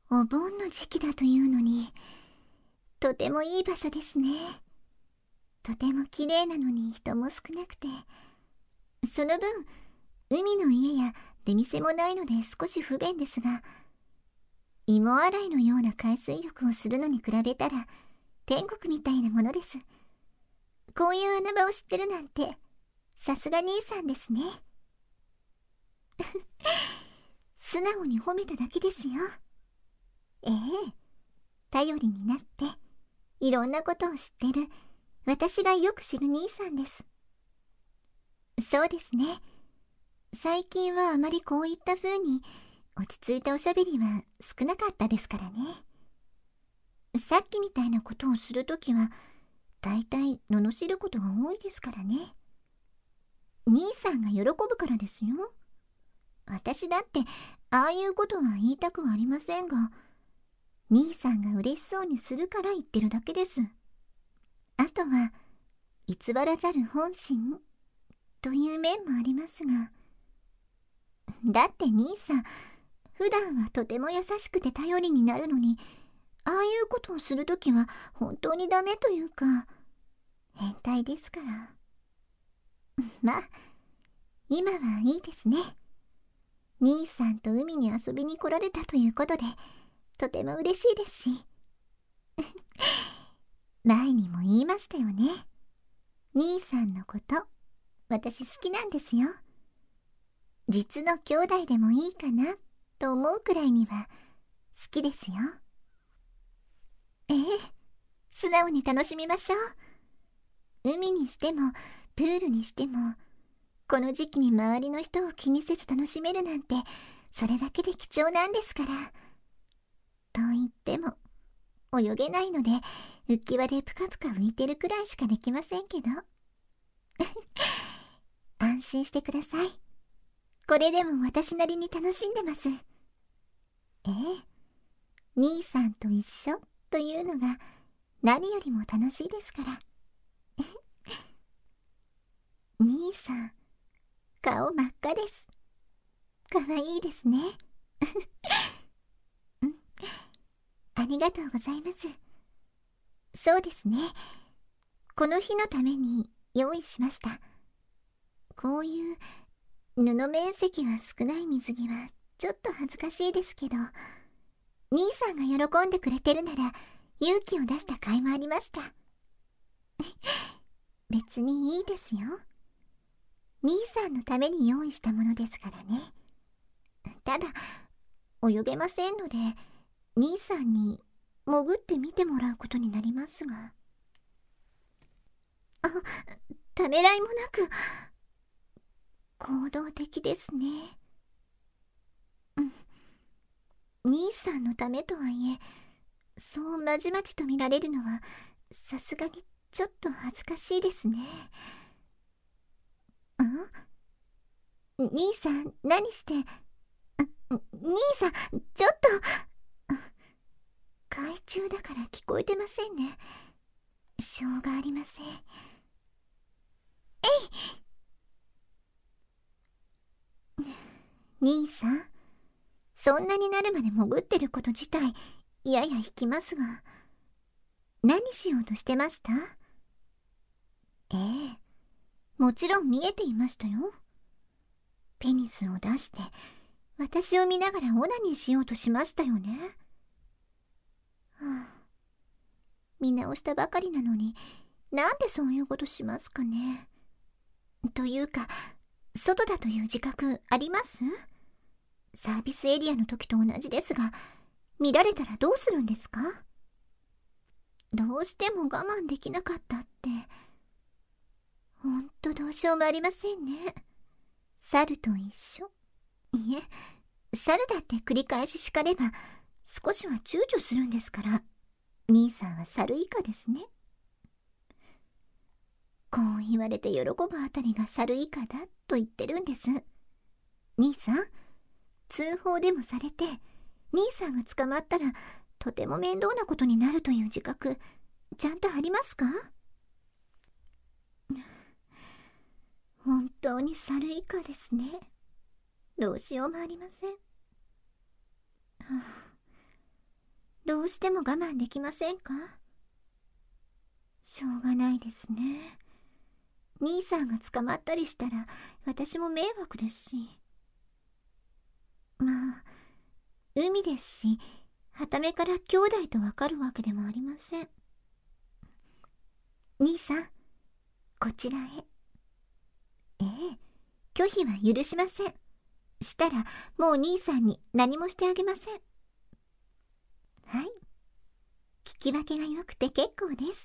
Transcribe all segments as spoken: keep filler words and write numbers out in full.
お盆の時期だというのに、とてもいい場所ですね。とても綺麗なのに人も少なくて、その分、海の家や出店もないので少し不便ですが、芋洗いのような海水浴をするのに比べたら、天国みたいなものです。こういう穴場を知ってるなんて、さすが兄さんですね。素直に褒めただけですよ。ええ、頼りになって、いろんなことを知ってる、私がよく知る兄さんです。そうですね。最近はあまりこういった風に、落ち着いたおしゃべりは少なかったですからね。さっきみたいなことをするときは、だいたい罵ることが多いですからね。兄さんが喜ぶからですよ。私だって、ああいうことは言いたくはありませんが、兄さんが嬉しそうにするから言ってるだけです。あとは、偽らざる本心という面もありますが、だって兄さん、普段はとても優しくて頼りになるのに、ああいうことをするときは本当にダメというか、変態ですから。まあ、今はいいですね。兄さんと海に遊びに来られたということで、とても嬉しいですし。前にも言いましたよね。兄さんのこと、私好きなんですよ。実の兄弟でもいいかな、と思うくらいには好きですよ。ええ、素直に楽しみましょう。海にしても、プールにしても、この時期に周りの人を気にせず楽しめるなんて、それだけで貴重なんですから。と言っても、泳げないので、浮き輪でぷかぷか浮いてるくらいしかできませんけど。安心してください。これでも私なりに楽しんでます。ええ、兄さんと一緒というのが何よりも楽しいですから。兄さん、顔真っ赤です。かわいいですね。うん、ありがとうございます。そうですね。この日のために用意しました。こういう布面積が少ない水着はちょっと恥ずかしいですけど、兄さんが喜んでくれてるなら勇気を出した甲斐もありました。別にいいですよ。兄さんのために用意したものですからね。ただ、泳げませんので、兄さんに潜ってみてもらうことになりますが。あ、ためらいもなく、行動的ですね。うん。兄さんのためとはいえ、そうまじまじと見られるのは、さすがにちょっと恥ずかしいですね。ん？兄さん、何して、兄さん、ちょっと、海中だから聞こえてませんね。しょうがありません。えい！兄さん、そんなになるまで潜ってること自体、やや引きますが、何しようとしてました？ええ、もちろん見えていましたよ。ペニスを出して、私を見ながらオナニーしようとしましたよね。はあ、見直したばかりなのに、なんでそういうことしますかね。というか、外だという自覚あります？サービスエリアの時と同じですが、見られたらどうするんですか？どうしても我慢できなかったって、ほんとどうしようもありませんね。猿と一緒。いえ、猿だって繰り返し叱れば、少しは躊躇するんですから、兄さんは猿以下ですね。こう言われて喜ぶあたりが猿以下だと言ってるんです。兄さん、通報でもされて、兄さんが捕まったら、とても面倒なことになるという自覚、ちゃんとありますか？本当に猿以下ですね。どうしようもありません。はあ、 どうしても我慢できませんか？しょうがないですね。兄さんが捕まったりしたら私も迷惑ですし。まあ、海ですし、はためから兄弟とわかるわけでもありません。兄さん、こちらへ。ええ、拒否は許しません。したらもう兄さんに何もしてあげません。はい、聞き分けが良くて結構です。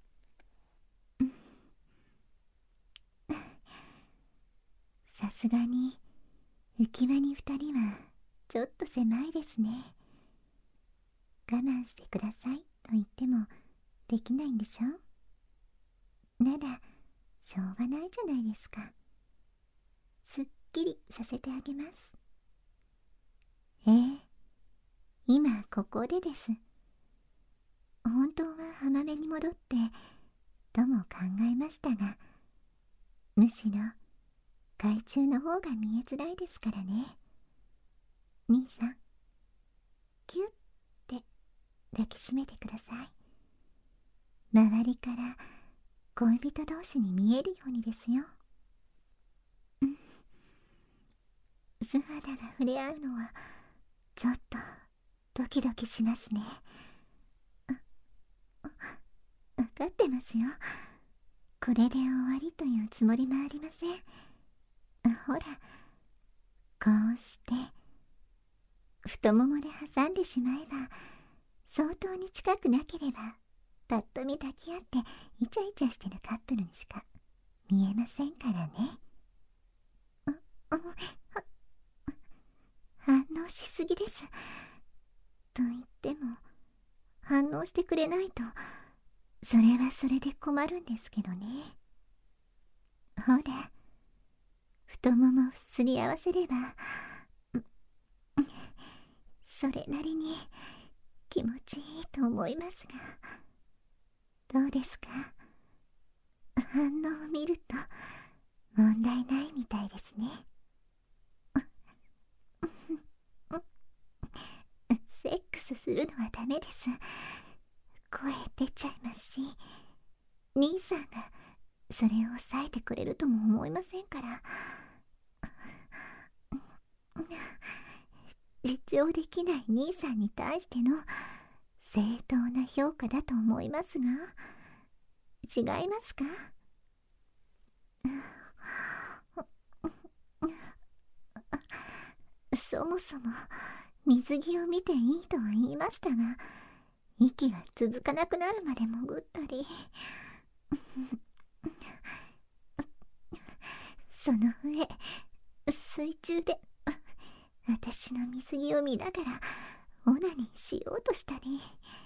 さすがに浮き輪に二人はちょっと狭いですね。我慢してくださいと言ってもできないんでしょ？ならしょうがないじゃないですか。すっきりさせてあげます。ええ、今ここでです。本当は浜辺に戻ってとも考えましたが、むしろ海中の方が見えづらいですからね。兄さん、キュッて抱きしめてください。周りから恋人同士に見えるようにですよ。素肌が触れ合うのはちょっとドキドキしますね。分かってますよ。これで終わりというつもりもありません。ほら、こうして太ももで挟んでしまえば、相当に近くなければぱっと見抱き合ってイチャイチャしてるカップルにしか見えませんからね。反応しすぎです。と言っても反応してくれないとそれはそれで困るんですけどね。ほら、太ももすり合わせればそれなりに気持ちいいと思いますが、どうですか？反応を見ると問題ないみたいですね。セックスするのはダメです。声出ちゃいますし、兄さんがそれを抑えてくれるとも思いませんから。自重できない兄さんに対しての正当な評価だと思いますが、違いますか？そもそも水着を見ていいとは言いましたが、息が続かなくなるまで潜ったりその上水中で私の水着を見ながらオナニーしようとしたり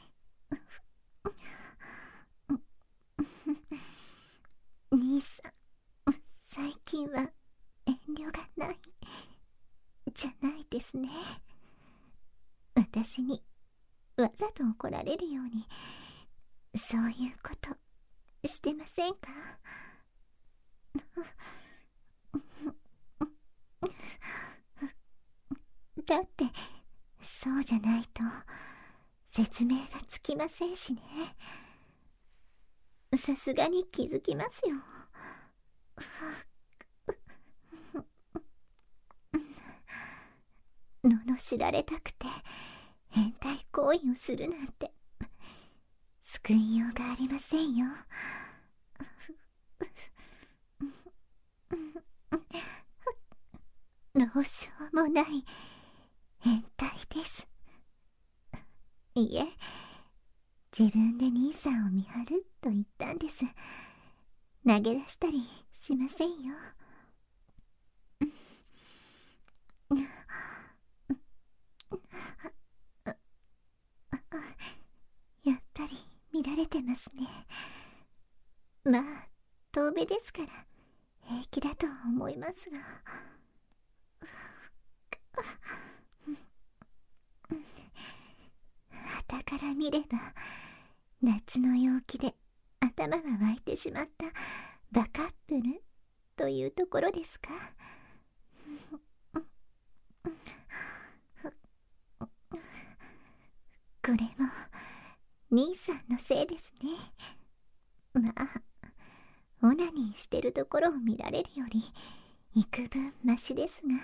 兄さん、最近は遠慮がないじゃないですね。私にわざと怒られるようにそういうことしてませんか？だってそうじゃないと説明がつきませんしね。さすがに気づきますよ。罵られたくて変態行為をするなんて救いようがありませんよ。どうしようもない変態です。いえ、自分で兄さんを見張ると言ったんです。投げ出したりしませんよ。やっぱり見られてますね。まあ遠目ですから平気だと思いますが。傍から見れば夏の陽気で頭が湧いてしまったバカップルというところですか。ここれも兄さんのせいですね。まあオナニーしてるところを見られるより幾分マシですが。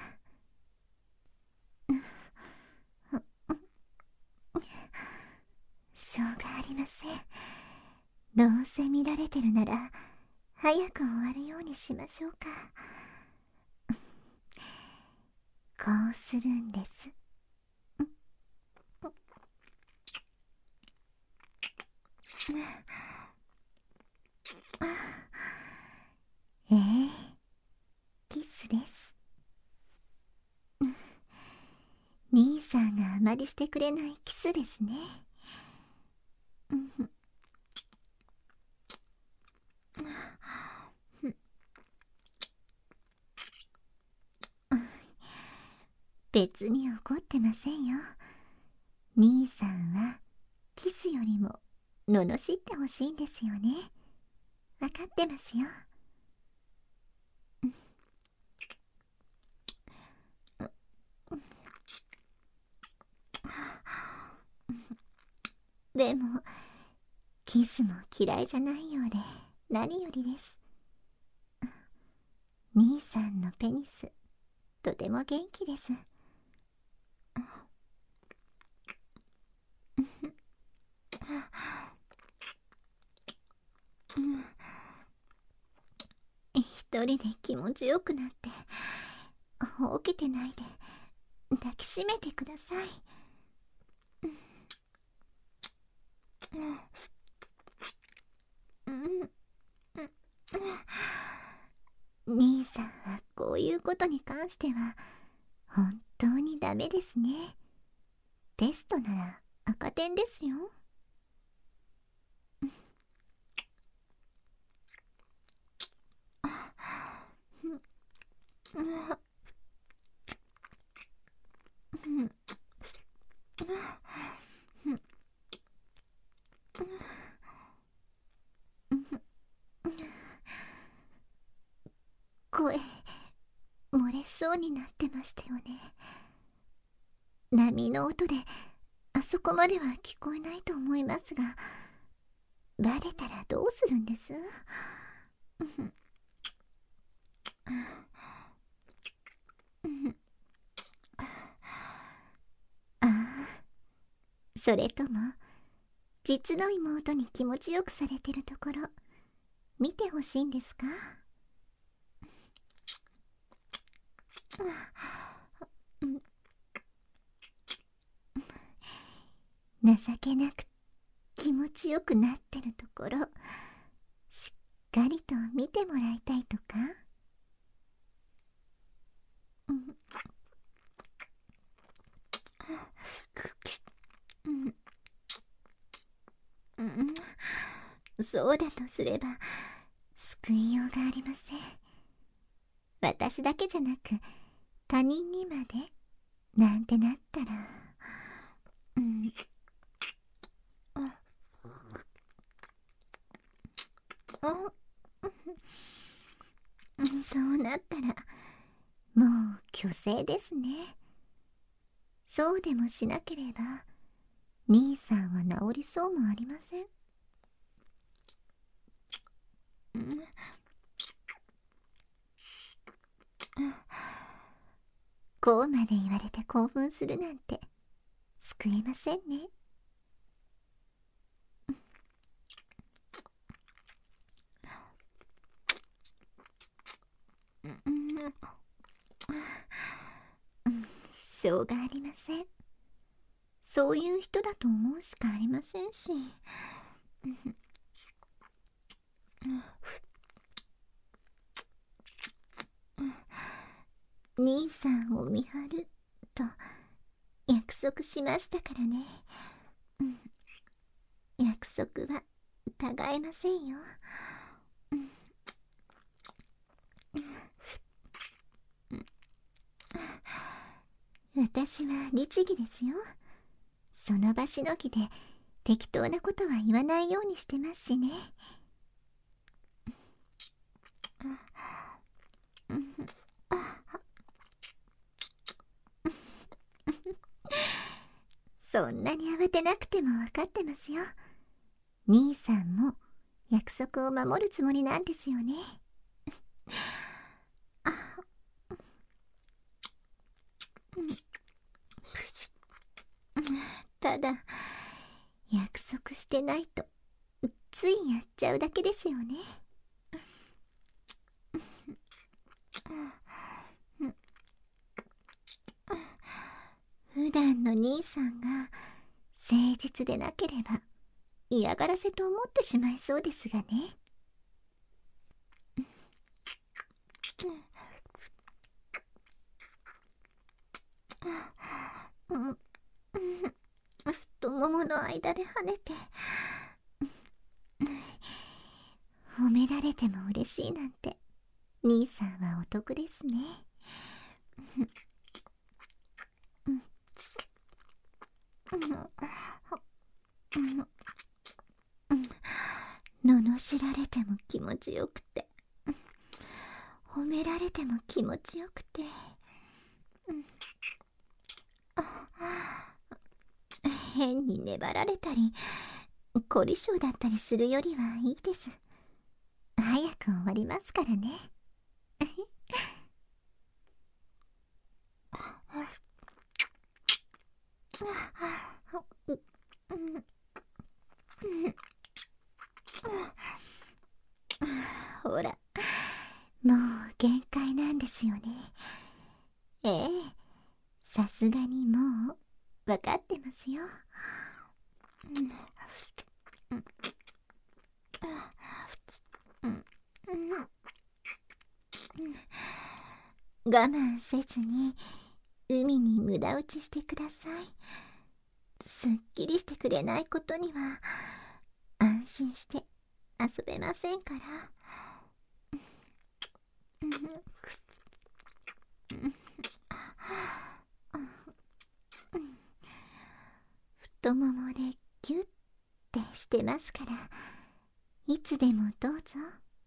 しょうがありません。どうせ見られてるなら早く終わるようにしましょうか。こうするんです。ええ、キスです。兄さんがあまりしてくれないキスですね。別に怒ってませんよ。兄さんはキスよりも罵ってほしいんですよね。わかってますよ。でもキスも嫌いじゃないようで何よりです。兄さんのペニスとても元気です。一人で気持ちよくなって起きてないで抱きしめてください。兄さんはこういうことに関しては本当にダメですね。テストなら赤点ですよ。声漏れそうになってましたよね。波の音であそこまでは聞こえないと思いますが、バレたらどうするんです？ああ、それとも実の妹に気持ちよくされてるところ見てほしいんですか？情けなく気持ちよくなってるところしっかりと見てもらいたいとか？そうだとすれば救いようがありません。私だけじゃなく他人にまでなんてなったら、うん、そうなったらもう虚勢ですね。そうでもしなければ兄さんは治りそうもありません。こうまで言われて興奮するなんて救えませんね。しょうがありません。そういう人だと思うしかありませんし。兄さんを見張ると約束しましたからね。約束は違いませんよ。私は律儀ですよ。その場しのぎで適当なことは言わないようにしてますしね。 そんなに慌てなくても分かってますよ。兄さんも約束を守るつもりなんですよね。ただ、約束してないとついやっちゃうだけですよね。普段の兄さんが誠実でなければ嫌がらせと思ってしまいそうですがね。太ももの間で跳ねて、褒められても嬉しいなんて兄さんはお得ですね。罵られても気持ちよくて、褒められても気持ちよくて、変に粘られたり凝り性だったりするよりはいいです。早く終わりますからね。ほら、もう限界なんですよね。ええ、さすがにもう分かってますよ。我慢せずに海に無駄打ちしてください。すっきりしてくれないことには安心して遊べませんから。太ももでギュッてしてますから、いつでもどうぞ。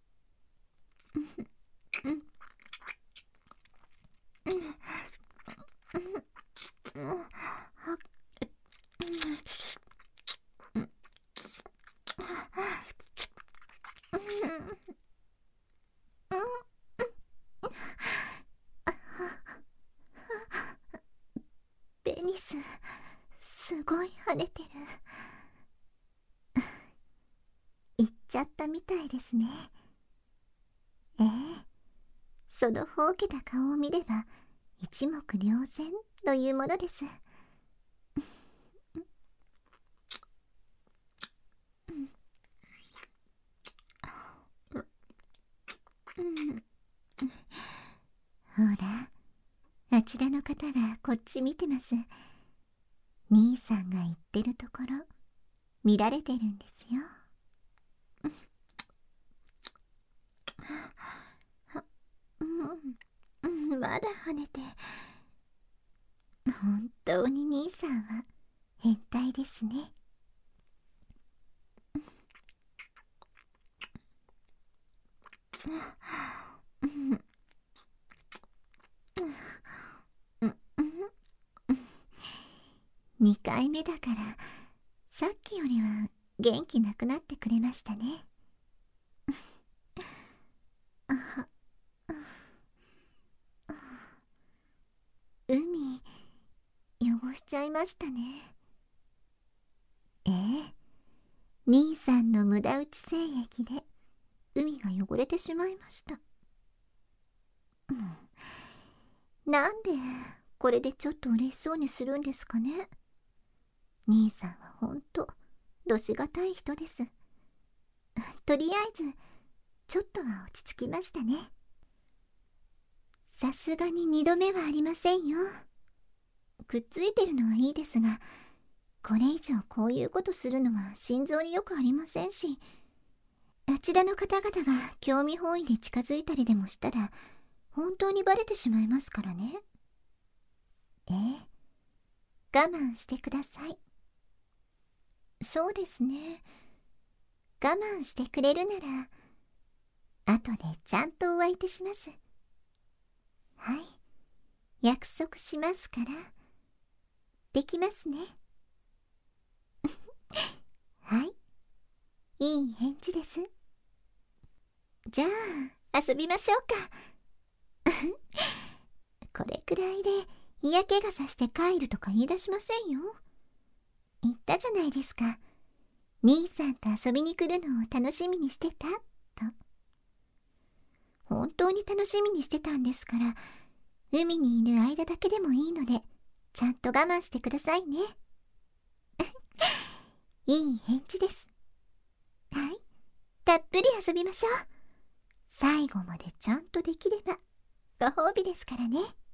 ベニス、すごい跳ねてる。行っちゃったみたいですね。ええ、そのほうけた顔を見れば一目瞭然というものです。ほら、あちらの方がこっち見てます。兄さんが言ってるところ見られてるんですよ。うん、まだ跳ねて。本当に兄さんは変態ですね。にかいめだからさっきよりは元気なくなってくれましたね。海汚しちゃいましたね。ええ、兄さんの無駄打ち精液で海が汚れてしまいました。うん、なんでこれでちょっと嬉しそうにするんですかね。兄さんはほんとどしがたい人です。とりあえずちょっとは落ち着きましたね。さすがに二度目はありませんよ。くっついてるのはいいですが、これ以上こういうことするのは心臓によくありませんし、あちらの方々が興味本位で近づいたりでもしたら本当にバレてしまいますからね。ええ、我慢してください。そうですね。我慢してくれるなら後でちゃんとお相手します。はい、約束しますから。できますね。 いい返事です。じゃあ遊びましょうか。これくらいで嫌気がさして帰るとか言い出しませんよ。言ったじゃないですか。兄さんと遊びに来るのを楽しみにしてたと。本当に楽しみにしてたんですから、海にいる間だけでもいいので、ちゃんと我慢してくださいね。いい返事です。はい、たっぷり遊びましょう。最後までちゃんとできればご褒美ですからね。